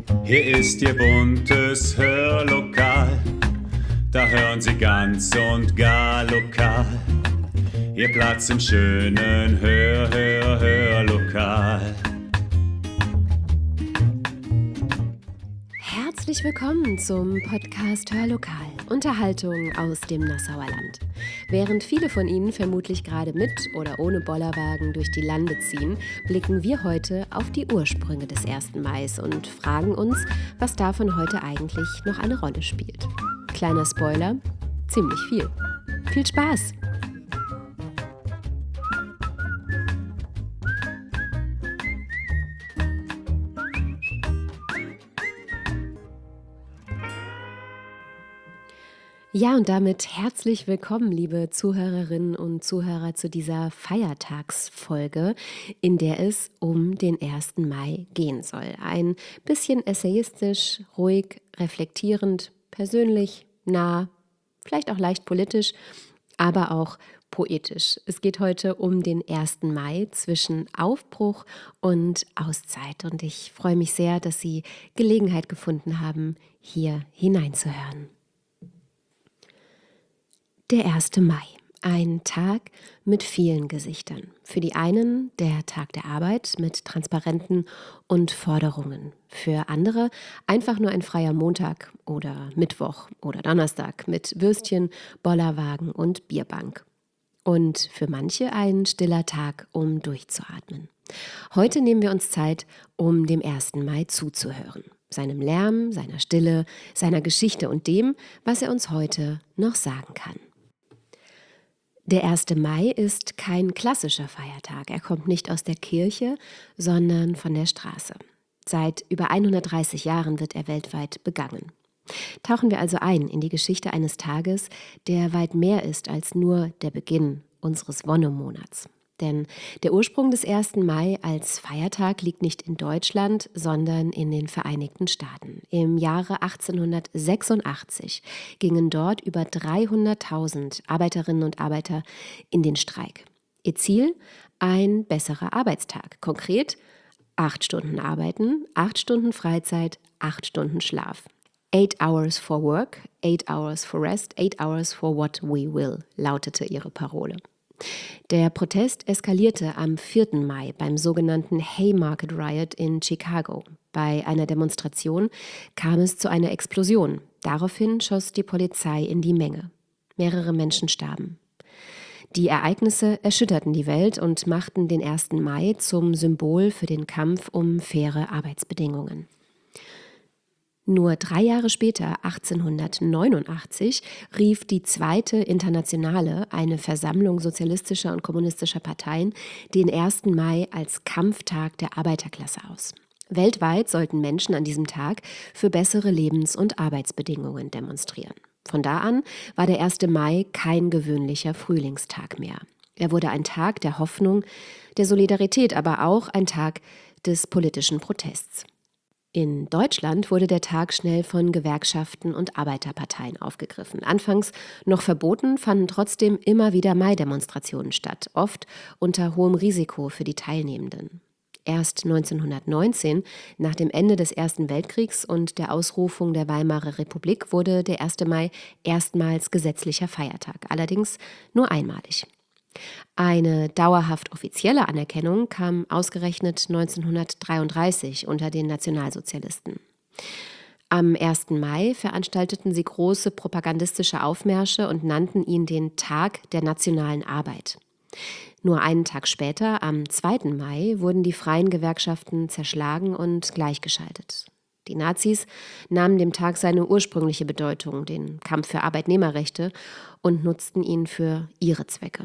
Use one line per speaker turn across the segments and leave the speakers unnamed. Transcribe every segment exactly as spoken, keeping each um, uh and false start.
Hier ist Ihr buntes Hörlokal, da hören Sie ganz und gar lokal. Ihr Platz im schönen Hör, Hör, Hörlokal.
Herzlich willkommen zum Podcast Hörlokal, Unterhaltung aus dem Nassauer Land. Während viele von Ihnen vermutlich gerade mit oder ohne Bollerwagen durch die Lande ziehen, blicken wir heute auf die Ursprünge des ersten Mais und fragen uns, was davon heute eigentlich noch eine Rolle spielt. Kleiner Spoiler, ziemlich viel. Viel Spaß! Ja, und damit herzlich willkommen, liebe Zuhörerinnen und Zuhörer, zu dieser Feiertagsfolge, in der es um den ersten Mai gehen soll. Ein bisschen essayistisch, ruhig, reflektierend, persönlich, nah, vielleicht auch leicht politisch, aber auch poetisch. Es geht heute um den ersten Mai zwischen Aufbruch und Auszeit. Und ich freue mich sehr, dass Sie Gelegenheit gefunden haben, hier hineinzuhören. Der erste Mai, ein Tag mit vielen Gesichtern. Für die einen der Tag der Arbeit mit Transparenten und Forderungen. Für andere einfach nur ein freier Montag oder Mittwoch oder Donnerstag mit Würstchen, Bollerwagen und Bierbank. Und für manche ein stiller Tag, um durchzuatmen. Heute nehmen wir uns Zeit, um dem ersten Mai zuzuhören. Seinem Lärm, seiner Stille, seiner Geschichte und dem, was er uns heute noch sagen kann. Der erste Mai ist kein klassischer Feiertag. Er kommt nicht aus der Kirche, sondern von der Straße. Seit über hundertdreißig Jahren wird er weltweit begangen. Tauchen wir also ein in die Geschichte eines Tages, der weit mehr ist als nur der Beginn unseres Wonnemonats. Denn der Ursprung des ersten Mai als Feiertag liegt nicht in Deutschland, sondern in den Vereinigten Staaten. Im Jahre achtzehnhundertsechsundachtzig gingen dort über dreihunderttausend Arbeiterinnen und Arbeiter in den Streik. Ihr Ziel? Ein besserer Arbeitstag. Konkret acht Stunden arbeiten, acht Stunden Freizeit, acht Stunden Schlaf. Eight hours for work, eight hours for rest, eight hours for what we will, lautete ihre Parole. Der Protest eskalierte am vierten Mai beim sogenannten Haymarket Riot in Chicago. Bei einer Demonstration kam es zu einer Explosion. Daraufhin schoss die Polizei in die Menge. Mehrere Menschen starben. Die Ereignisse erschütterten die Welt und machten den ersten Mai zum Symbol für den Kampf um faire Arbeitsbedingungen. Nur drei Jahre später, achtzehnhundertneunundachtzig, rief die Zweite Internationale, eine Versammlung sozialistischer und kommunistischer Parteien, den ersten Mai als Kampftag der Arbeiterklasse aus. Weltweit sollten Menschen an diesem Tag für bessere Lebens- und Arbeitsbedingungen demonstrieren. Von da an war der erste Mai kein gewöhnlicher Frühlingstag mehr. Er wurde ein Tag der Hoffnung, der Solidarität, aber auch ein Tag des politischen Protests. In Deutschland wurde der Tag schnell von Gewerkschaften und Arbeiterparteien aufgegriffen. Anfangs noch verboten, fanden trotzdem immer wieder Mai-Demonstrationen statt, oft unter hohem Risiko für die Teilnehmenden. Erst neunzehnhundertneunzehn, nach dem Ende des Ersten Weltkriegs und der Ausrufung der Weimarer Republik, wurde der erste Mai erstmals gesetzlicher Feiertag, allerdings nur einmalig. Eine dauerhaft offizielle Anerkennung kam ausgerechnet neunzehnhundertdreiunddreißig unter den Nationalsozialisten. Am ersten Mai veranstalteten sie große propagandistische Aufmärsche und nannten ihn den Tag der nationalen Arbeit. Nur einen Tag später, am zweiten Mai, wurden die freien Gewerkschaften zerschlagen und gleichgeschaltet. Die Nazis nahmen dem Tag seine ursprüngliche Bedeutung, den Kampf für Arbeitnehmerrechte, und nutzten ihn für ihre Zwecke.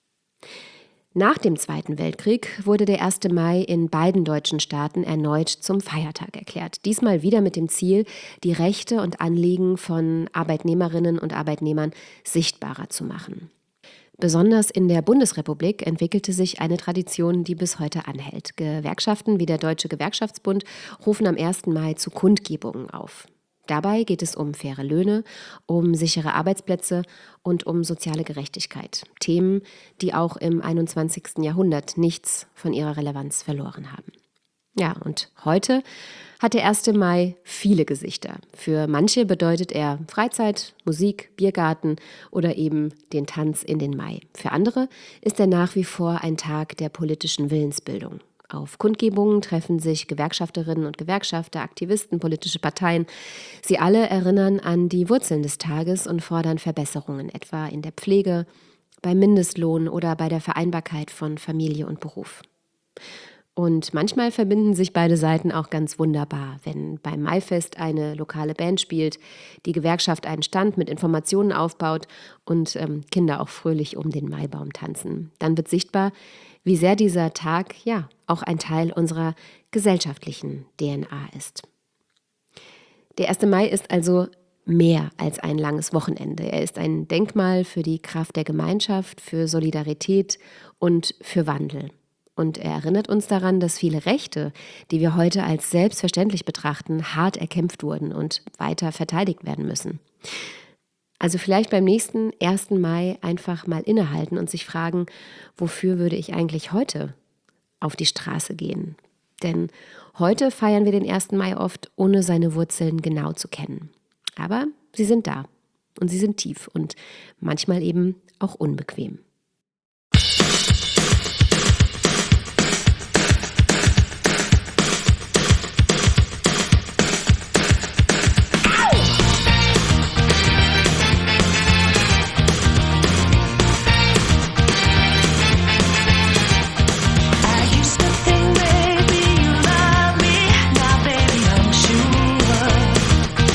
Nach dem Zweiten Weltkrieg wurde der erste Mai in beiden deutschen Staaten erneut zum Feiertag erklärt. Diesmal wieder mit dem Ziel, die Rechte und Anliegen von Arbeitnehmerinnen und Arbeitnehmern sichtbarer zu machen. Besonders in der Bundesrepublik entwickelte sich eine Tradition, die bis heute anhält. Gewerkschaften wie der Deutsche Gewerkschaftsbund rufen am ersten Mai zu Kundgebungen auf. Dabei geht es um faire Löhne, um sichere Arbeitsplätze und um soziale Gerechtigkeit. Themen, die auch im einundzwanzigsten Jahrhundert nichts von ihrer Relevanz verloren haben. Ja, und heute hat der erste Mai viele Gesichter. Für manche bedeutet er Freizeit, Musik, Biergarten oder eben den Tanz in den Mai. Für andere ist er nach wie vor ein Tag der politischen Willensbildung. Auf Kundgebungen treffen sich Gewerkschafterinnen und Gewerkschafter, Aktivisten, politische Parteien. Sie alle erinnern an die Wurzeln des Tages und fordern Verbesserungen, etwa in der Pflege, beim Mindestlohn oder bei der Vereinbarkeit von Familie und Beruf. Und manchmal verbinden sich beide Seiten auch ganz wunderbar, wenn beim Maifest eine lokale Band spielt, die Gewerkschaft einen Stand mit Informationen aufbaut und ähm, Kinder auch fröhlich um den Maibaum tanzen. Dann wird sichtbar, wie sehr dieser Tag ja auch ein Teil unserer gesellschaftlichen D N A ist. Der erste Mai ist also mehr als ein langes Wochenende. Er ist ein Denkmal für die Kraft der Gemeinschaft, für Solidarität und für Wandel. Und er erinnert uns daran, dass viele Rechte, die wir heute als selbstverständlich betrachten, hart erkämpft wurden und weiter verteidigt werden müssen. Also vielleicht beim nächsten ersten Mai einfach mal innehalten und sich fragen, wofür würde ich eigentlich heute auf die Straße gehen? Denn heute feiern wir den ersten Mai oft, ohne seine Wurzeln genau zu kennen. Aber sie sind da und sie sind tief und manchmal eben auch unbequem.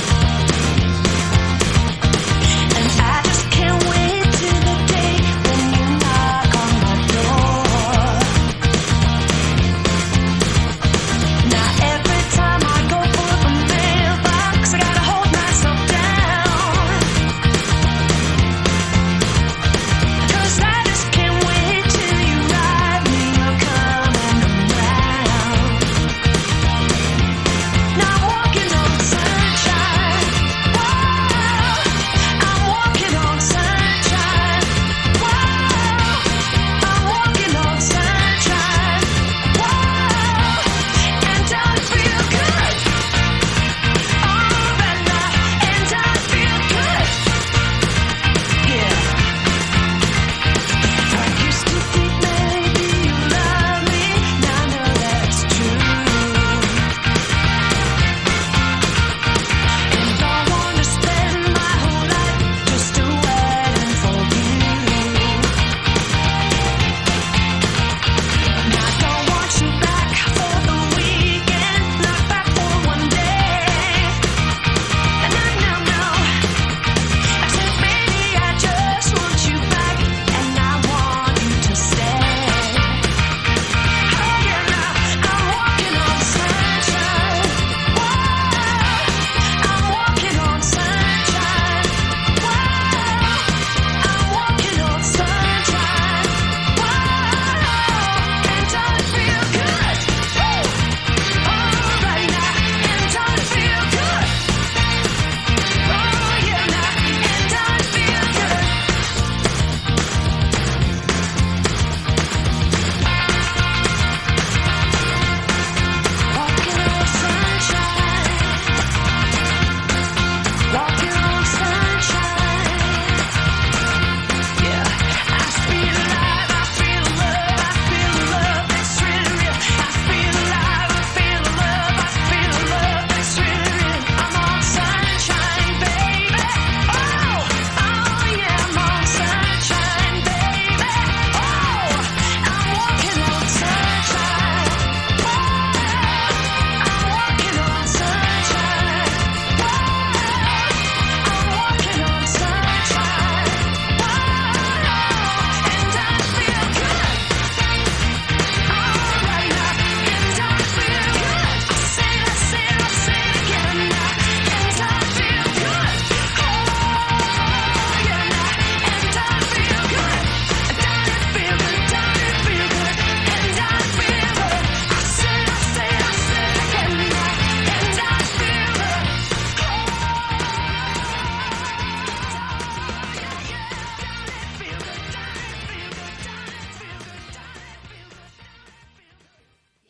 When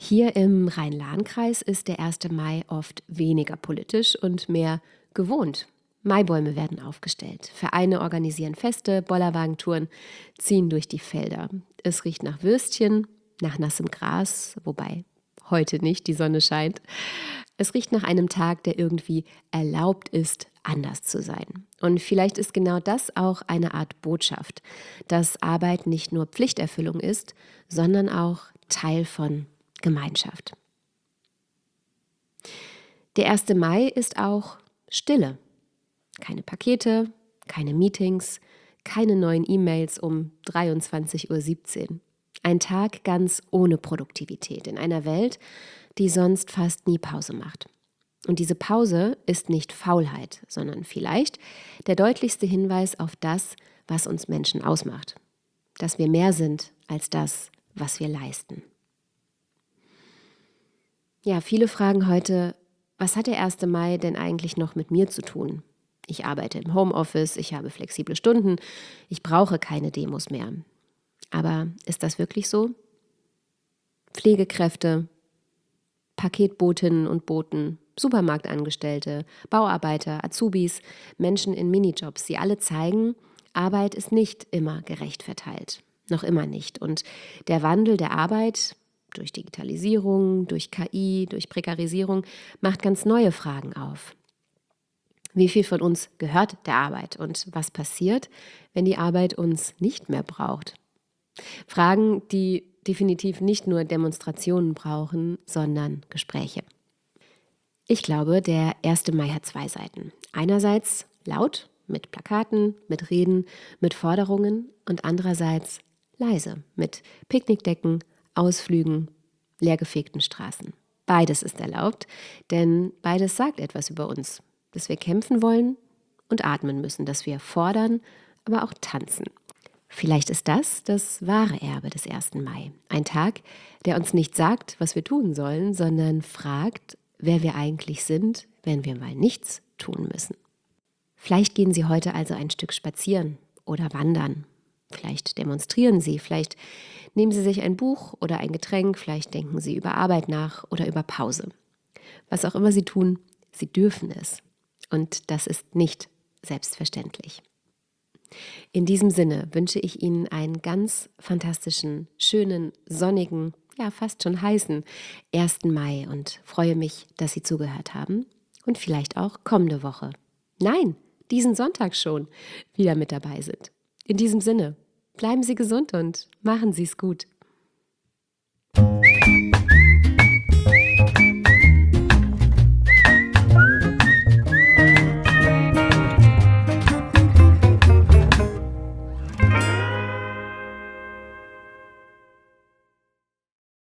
Hier im Rhein-Lahn-Kreis ist der erste Mai oft weniger politisch und mehr gewohnt. Maibäume werden aufgestellt, Vereine organisieren Feste, Bollerwagentouren ziehen durch die Felder. Es riecht nach Würstchen, nach nassem Gras, wobei heute nicht, die Sonne scheint. Es riecht nach einem Tag, der irgendwie erlaubt ist, anders zu sein. Und vielleicht ist genau das auch eine Art Botschaft, dass Arbeit nicht nur Pflichterfüllung ist, sondern auch Teil von Gemeinschaft. Der erste Mai ist auch Stille. Keine Pakete, keine Meetings, keine neuen E-Mails um dreiundzwanzig Uhr siebzehn. Ein Tag ganz ohne Produktivität in einer Welt, die sonst fast nie Pause macht. Und diese Pause ist nicht Faulheit, sondern vielleicht der deutlichste Hinweis auf das, was uns Menschen ausmacht. Dass wir mehr sind als das, was wir leisten. Ja, viele fragen heute, was hat der erste Mai denn eigentlich noch mit mir zu tun? Ich arbeite im Homeoffice, ich habe flexible Stunden, ich brauche keine Demos mehr. Aber ist das wirklich so? Pflegekräfte, Paketbotinnen und Boten, Supermarktangestellte, Bauarbeiter, Azubis, Menschen in Minijobs, sie alle zeigen, Arbeit ist nicht immer gerecht verteilt. Noch immer nicht. Und der Wandel der Arbeit durch Digitalisierung, durch K I, durch Prekarisierung macht ganz neue Fragen auf. Wie viel von uns gehört der Arbeit und was passiert, wenn die Arbeit uns nicht mehr braucht? Fragen, die definitiv nicht nur Demonstrationen brauchen, sondern Gespräche. Ich glaube, der erste Mai hat zwei Seiten. Einerseits laut, mit Plakaten, mit Reden, mit Forderungen und andererseits leise, mit Picknickdecken, Ausflügen, leergefegten Straßen. Beides ist erlaubt, denn beides sagt etwas über uns, dass wir kämpfen wollen und atmen müssen, dass wir fordern, aber auch tanzen. Vielleicht ist das das wahre Erbe des ersten Mai. Ein Tag, der uns nicht sagt, was wir tun sollen, sondern fragt, wer wir eigentlich sind, wenn wir mal nichts tun müssen. Vielleicht gehen Sie heute also ein Stück spazieren oder wandern. Vielleicht demonstrieren Sie, vielleicht nehmen Sie sich ein Buch oder ein Getränk, vielleicht denken Sie über Arbeit nach oder über Pause. Was auch immer Sie tun, Sie dürfen es. Und das ist nicht selbstverständlich. In diesem Sinne wünsche ich Ihnen einen ganz fantastischen, schönen, sonnigen, ja fast schon heißen ersten Mai und freue mich, dass Sie zugehört haben und vielleicht auch kommende Woche, nein, diesen Sonntag schon wieder mit dabei sind. In diesem Sinne, bleiben Sie gesund und machen Sie es gut.